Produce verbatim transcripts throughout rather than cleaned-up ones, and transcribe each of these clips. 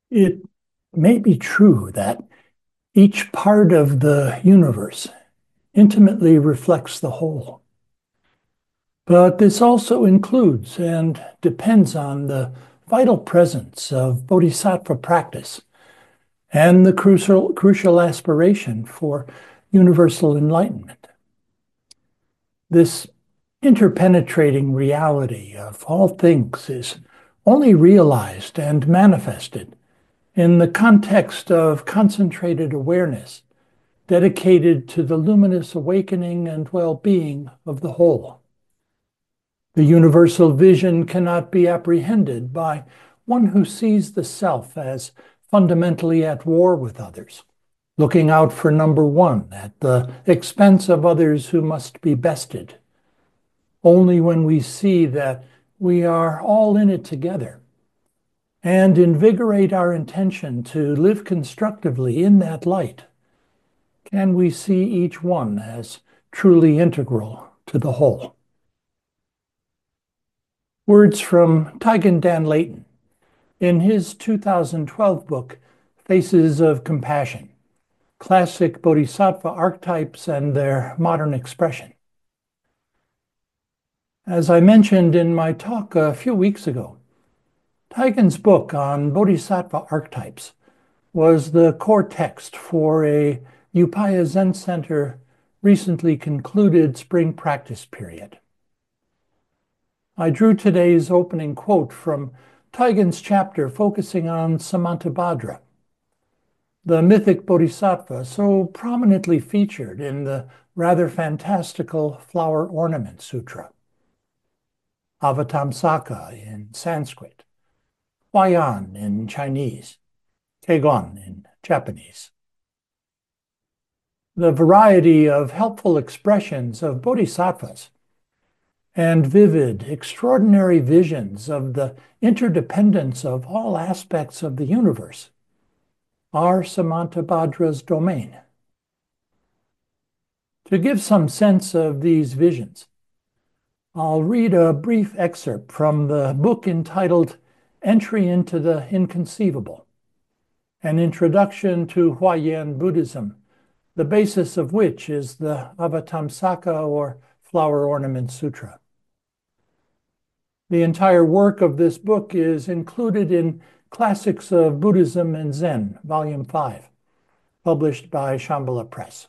It may be true that each part of the universe intimately reflects the whole, but this also includes and depends on the vital presence of bodhisattva practice and the crucial, crucial aspiration for universal enlightenment. This interpenetrating reality of all things is only realized and manifested in the context of concentrated awareness dedicated to the luminous awakening and well-being of the whole. The universal vision cannot be apprehended by one who sees the self as fundamentally at war with others, looking out for number one at the expense of others who must be bested. Only when we see that we are all in it together and invigorate our intention to live constructively in that light, can we see each one as truly integral to the whole. Words from Taigen Dan Leighton in his two thousand twelve book, Faces of Compassion, Classic Bodhisattva Archetypes and Their Modern Expression. As I mentioned in my talk a few weeks ago, Taigen's book on Bodhisattva archetypes was the core text for a Upaya Zen Center recently concluded spring practice period. I drew today's opening quote from Taigen's chapter focusing on Samantabhadra, the mythic bodhisattva so prominently featured in the rather fantastical Flower Ornament Sutra, Avatamsaka in Sanskrit, Huayan in Chinese, Kegon in Japanese. The variety of helpful expressions of bodhisattvas and vivid, extraordinary visions of the interdependence of all aspects of the universe are Samantabhadra's domain. To give some sense of these visions, I'll read a brief excerpt from the book entitled Entry into the Inconceivable, an introduction to Huayan Buddhism, the basis of which is the Avatamsaka or Flower Ornament Sutra. The entire work of this book is included in Classics of Buddhism and Zen, Volume five, published by Shambhala Press.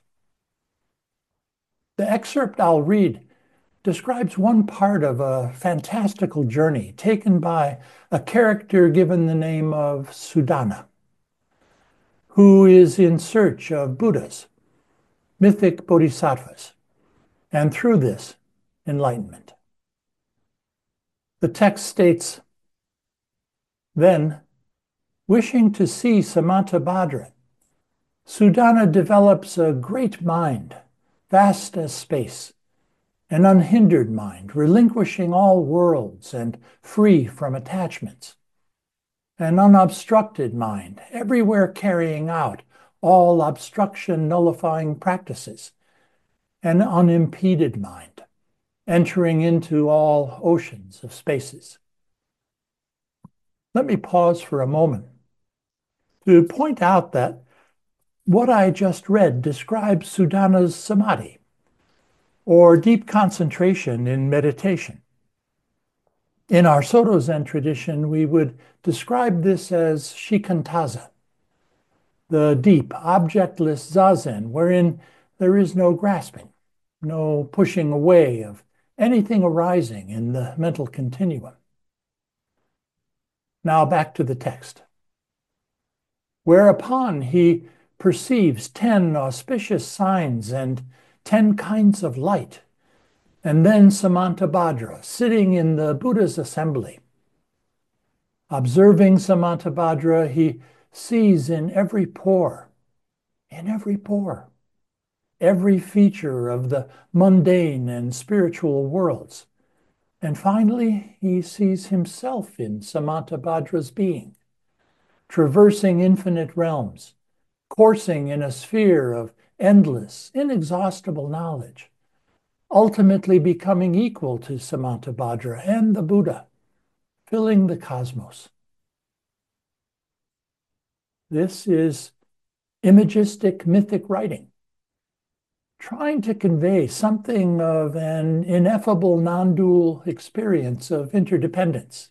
The excerpt I'll read describes one part of a fantastical journey taken by a character given the name of Sudana, who is in search of Buddhas, mythic bodhisattvas, and through this, enlightenment. The text states, then, wishing to see Samantabhadra, Sudana develops a great mind, vast as space, an unhindered mind, relinquishing all worlds and free from attachments, an unobstructed mind, everywhere carrying out all obstruction nullifying practices, an unimpeded mind, entering into all oceans of spaces. Let me pause for a moment to point out that what I just read describes Sudana's samadhi, or deep concentration in meditation. In our Soto Zen tradition, we would describe this as shikantaza, the deep, objectless zazen, wherein there is no grasping, no pushing away of anything arising in the mental continuum. Now back to the text. Whereupon he perceives ten auspicious signs and ten kinds of light, and then Samantabhadra sitting in the Buddha's assembly. Observing Samantabhadra, he sees in every pore, in every pore, every feature of the mundane and spiritual worlds. And finally, he sees himself in Samantabhadra's being, traversing infinite realms, coursing in a sphere of endless, inexhaustible knowledge, ultimately becoming equal to Samantabhadra and the Buddha, filling the cosmos. This is imagistic mythic writing, trying to convey something of an ineffable non-dual experience of interdependence.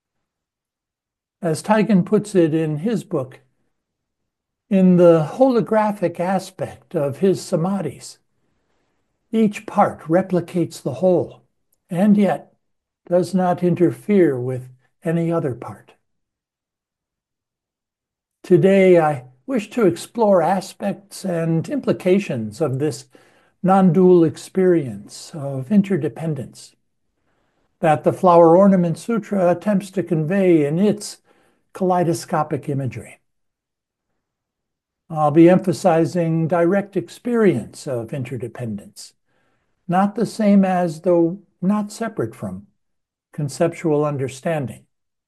As Teigen puts it in his book, in the holographic aspect of his samadhis, each part replicates the whole, and yet does not interfere with any other part. Today, I wish to explore aspects and implications of this non-dual experience of interdependence that the Flower Ornament Sutra attempts to convey in its kaleidoscopic imagery. I'll be emphasizing direct experience of interdependence, not the same as, though not separate from, conceptual understanding.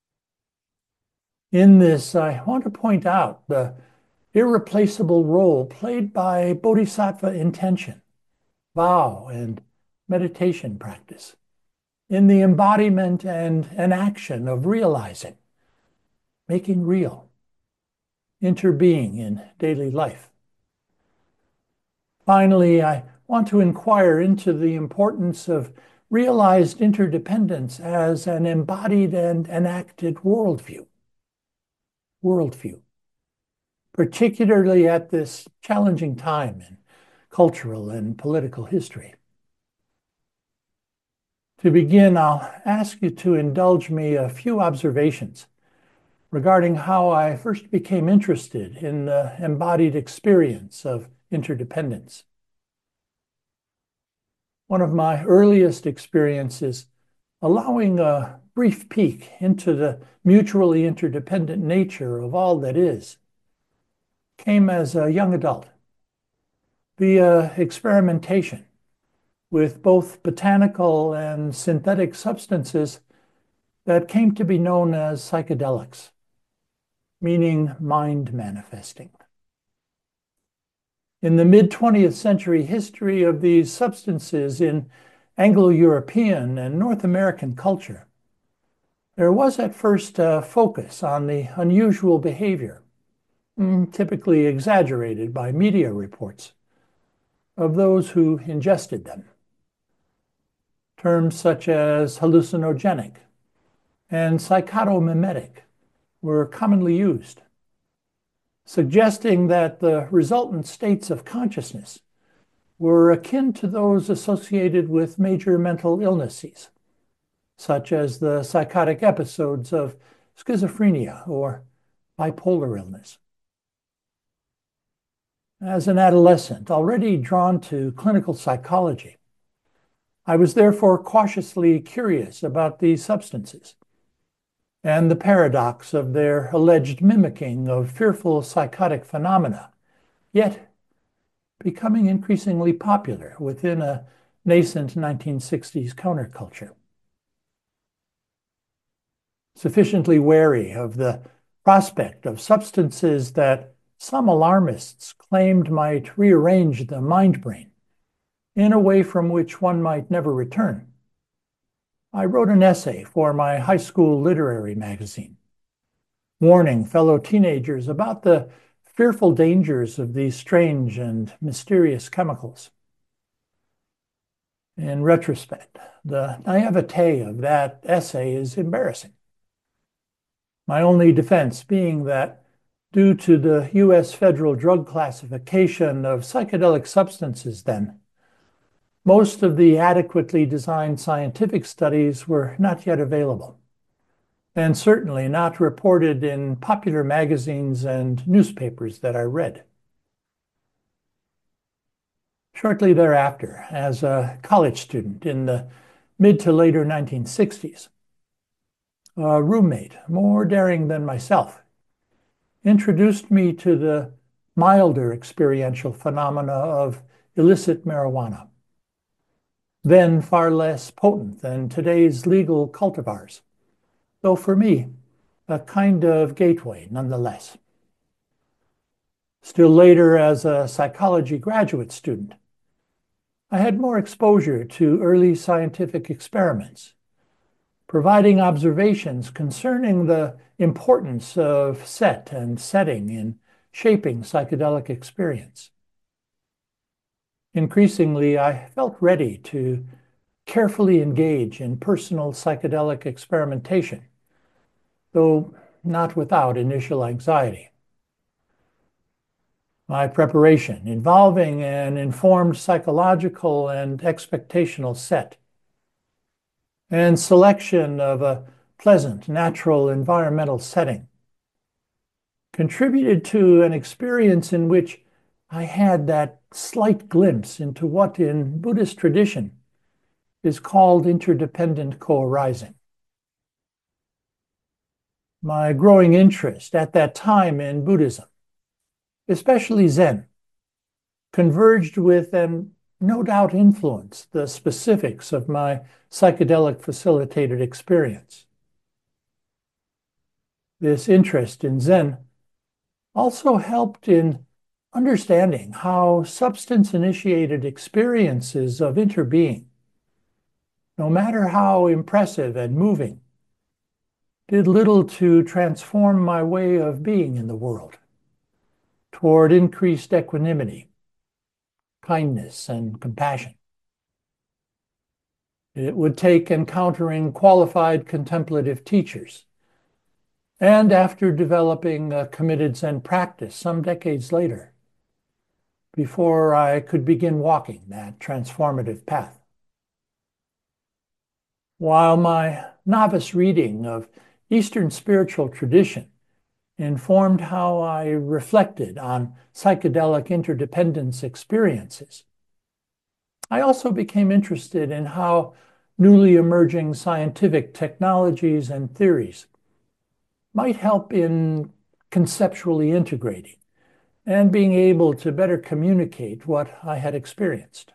In this, I want to point out the irreplaceable role played by bodhisattva intention, vow, and meditation practice in the embodiment and enaction of realizing, making real, interbeing in daily life. Finally, I want to inquire into the importance of realized interdependence as an embodied and enacted worldview. Worldview, particularly at this challenging time in cultural and political history. To begin, I'll ask you to indulge me a few observations regarding how I first became interested in the embodied experience of interdependence. One of my earliest experiences, allowing a brief peek into the mutually interdependent nature of all that is, came as a young adult via experimentation with both botanical and synthetic substances that came to be known as psychedelics, meaning mind manifesting. In the mid-twentieth century history of these substances in Anglo-European and North American culture, there was at first a focus on the unusual behavior, typically exaggerated by media reports, of those who ingested them. Terms such as hallucinogenic and psychotomimetic were commonly used, suggesting that the resultant states of consciousness were akin to those associated with major mental illnesses, such as the psychotic episodes of schizophrenia or bipolar illness. As an adolescent, already drawn to clinical psychology, I was therefore cautiously curious about these substances and the paradox of their alleged mimicking of fearful psychotic phenomena, yet becoming increasingly popular within a nascent nineteen sixties counterculture. Sufficiently wary of the prospect of substances that some alarmists claimed might rearrange the mind-brain in a way from which one might never return, I wrote an essay for my high school literary magazine, warning fellow teenagers about the fearful dangers of these strange and mysterious chemicals. In retrospect, the naivete of that essay is embarrassing. My only defense being that, due to the U S federal drug classification of psychedelic substances then, most of the adequately designed scientific studies were not yet available, and certainly not reported in popular magazines and newspapers that I read. Shortly thereafter, as a college student in the mid to later nineteen sixties, a roommate, more daring than myself, introduced me to the milder experiential phenomena of illicit marijuana, then far less potent than today's legal cultivars, though for me, a kind of gateway nonetheless. Still later, as a psychology graduate student, I had more exposure to early scientific experiments, providing observations concerning the importance of set and setting in shaping psychedelic experience. Increasingly, I felt ready to carefully engage in personal psychedelic experimentation, though not without initial anxiety. My preparation, involving an informed psychological and expectational set, and selection of a pleasant, natural environmental setting, contributed to an experience in which I had that slight glimpse into what in Buddhist tradition is called interdependent co-arising. My growing interest at that time in Buddhism, especially Zen, converged with and no doubt influenced the specifics of my psychedelic facilitated experience. This interest in Zen also helped in understanding how substance-initiated experiences of interbeing, no matter how impressive and moving, did little to transform my way of being in the world toward increased equanimity, kindness, and compassion. It would take encountering qualified contemplative teachers, and after developing a committed Zen practice some decades later, before I could begin walking that transformative path. While my novice reading of Eastern spiritual tradition informed how I reflected on psychedelic interdependence experiences, I also became interested in how newly emerging scientific technologies and theories might help in conceptually integrating and being able to better communicate what I had experienced.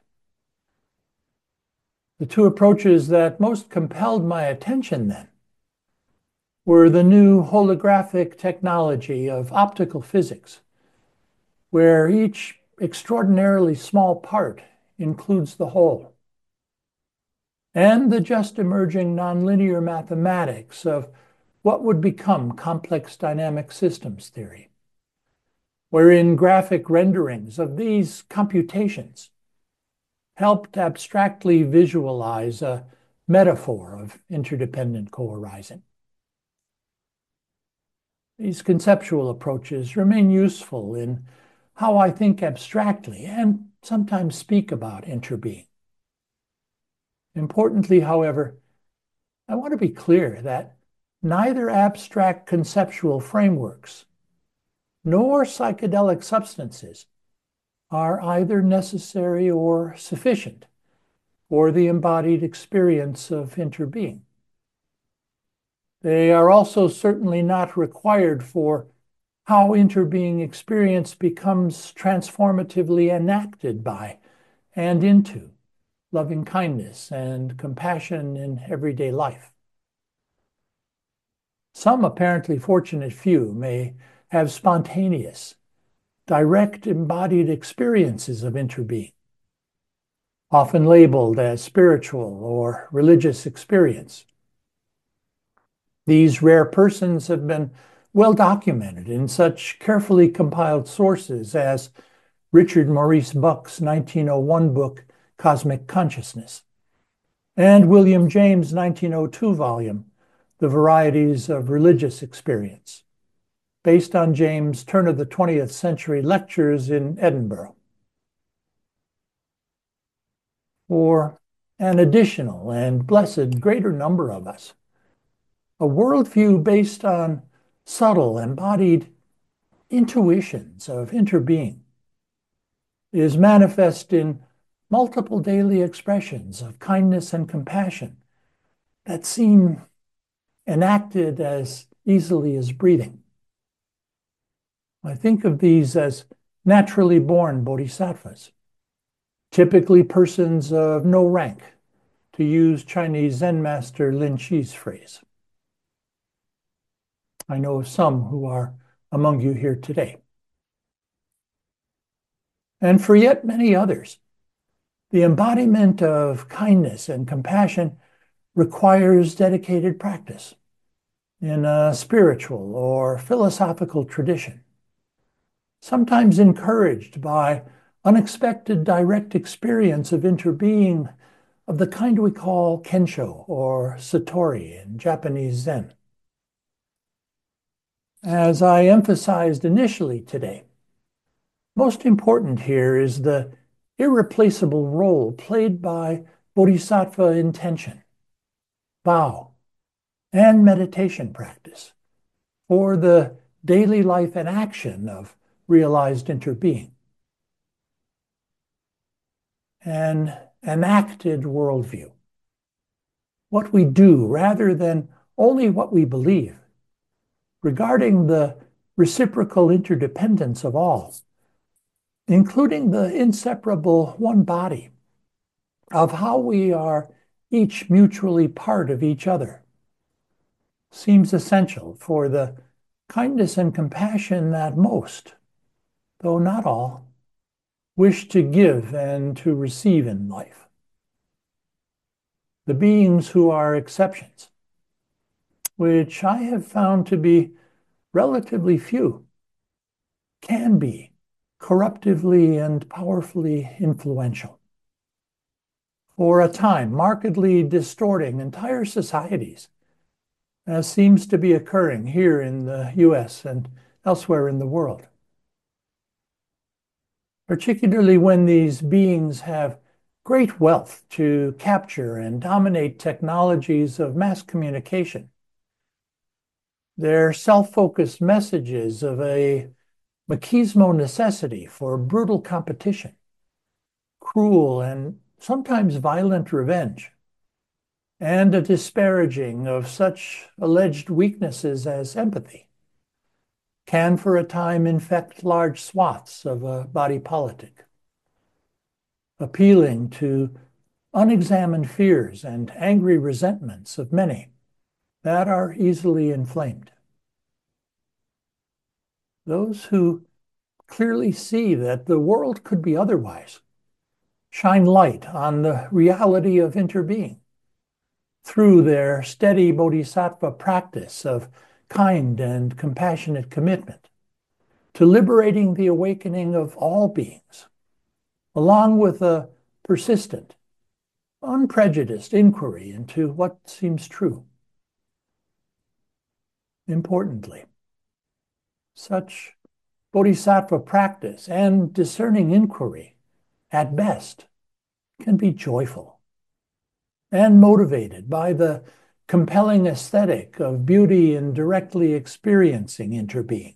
The two approaches that most compelled my attention then were the new holographic technology of optical physics, where each extraordinarily small part includes the whole, and the just emerging nonlinear mathematics of what would become complex dynamic systems theory, wherein graphic renderings of these computations helped abstractly visualize a metaphor of interdependent co-arising. These conceptual approaches remain useful in how I think abstractly and sometimes speak about interbeing. Importantly, however, I want to be clear that neither abstract conceptual frameworks nor psychedelic substances are either necessary or sufficient for the embodied experience of interbeing. They are also certainly not required for how interbeing experience becomes transformatively enacted by and into loving kindness and compassion in everyday life. Some apparently fortunate few may have spontaneous, direct embodied experiences of interbeing, often labeled as spiritual or religious experience. These rare persons have been well documented in such carefully compiled sources as Richard Maurice Buck's nineteen oh one book, Cosmic Consciousness, and William James' nineteen oh two volume, The Varieties of Religious Experience, based on James' turn of the twentieth century lectures in Edinburgh. For an additional and blessed greater number of us, a worldview based on subtle, embodied intuitions of interbeing is manifest in multiple daily expressions of kindness and compassion that seem enacted as easily as breathing. I think of these as naturally born bodhisattvas, typically persons of no rank, to use Chinese Zen master Lin Chi's phrase. I know of some who are among you here today. And for yet many others, the embodiment of kindness and compassion requires dedicated practice in a spiritual or philosophical tradition, sometimes encouraged by unexpected direct experience of interbeing of the kind we call kensho or satori in Japanese Zen. As I emphasized initially today, most important here is the irreplaceable role played by bodhisattva intention, vow, and meditation practice for the daily life and action of realized interbeing. An enacted worldview, what we do rather than only what we believe, regarding the reciprocal interdependence of all, including the inseparable one body, of how we are each mutually part of each other, seems essential for the kindness and compassion that most, though not all, wish to give and to receive in life. The beings who are exceptions, which I have found to be relatively few, can be corruptively and powerfully influential. For a time, markedly distorting entire societies, as seems to be occurring here in the U S and elsewhere in the world. Particularly when these beings have great wealth to capture and dominate technologies of mass communication. Their self-focused messages of a machismo necessity for brutal competition, cruel and sometimes violent revenge, and a disparaging of such alleged weaknesses as empathy, can for a time infect large swaths of a body politic, appealing to unexamined fears and angry resentments of many that are easily inflamed. Those who clearly see that the world could be otherwise shine light on the reality of interbeing through their steady bodhisattva practice of kind and compassionate commitment to liberating the awakening of all beings, along with a persistent, unprejudiced inquiry into what seems true. Importantly, such bodhisattva practice and discerning inquiry, at best, can be joyful and motivated by the compelling aesthetic of beauty in directly experiencing interbeing.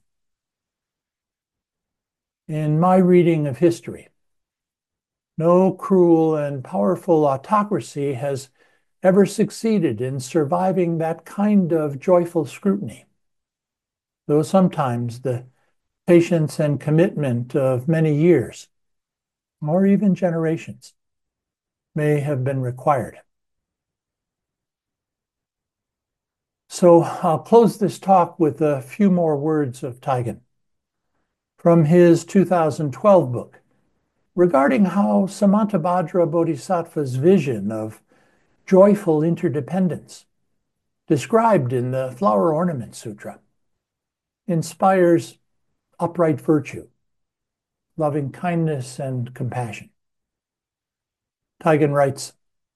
In my reading of history, no cruel and powerful autocracy has ever succeeded in surviving that kind of joyful scrutiny, though sometimes the patience and commitment of many years, or even generations, may have been required. So I'll close this talk with a few more words of Taigen from his two thousand twelve book regarding how Samantabhadra Bodhisattva's vision of joyful interdependence, described in the Flower Ornament Sutra, inspires upright virtue, loving kindness, and compassion. Taigen writes,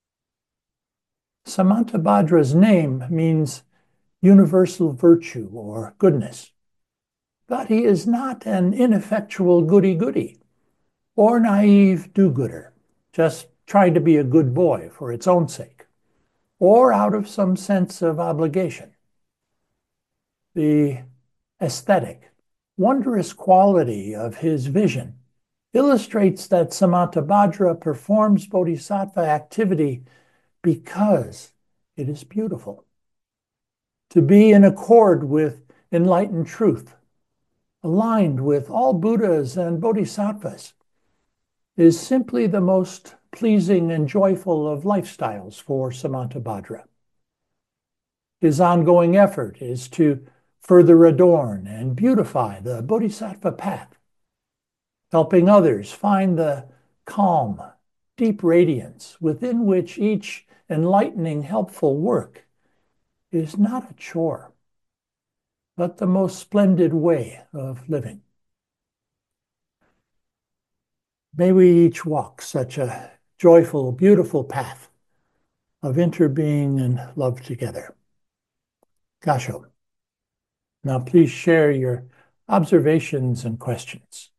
Samantabhadra's name means universal virtue or goodness, but he is not an ineffectual goody-goody or naive do-gooder, just trying to be a good boy for its own sake, or out of some sense of obligation. The aesthetic, wondrous quality of his vision illustrates that Samantabhadra performs bodhisattva activity because it is beautiful. To be in accord with enlightened truth, aligned with all Buddhas and bodhisattvas, is simply the most pleasing and joyful of lifestyles for Samantabhadra. His ongoing effort is to further adorn and beautify the bodhisattva path, helping others find the calm, deep radiance within which each enlightening, helpful work is not a chore, but the most splendid way of living. May we each walk such a joyful, beautiful path of interbeing and love together. Gasho. Now please share your observations and questions.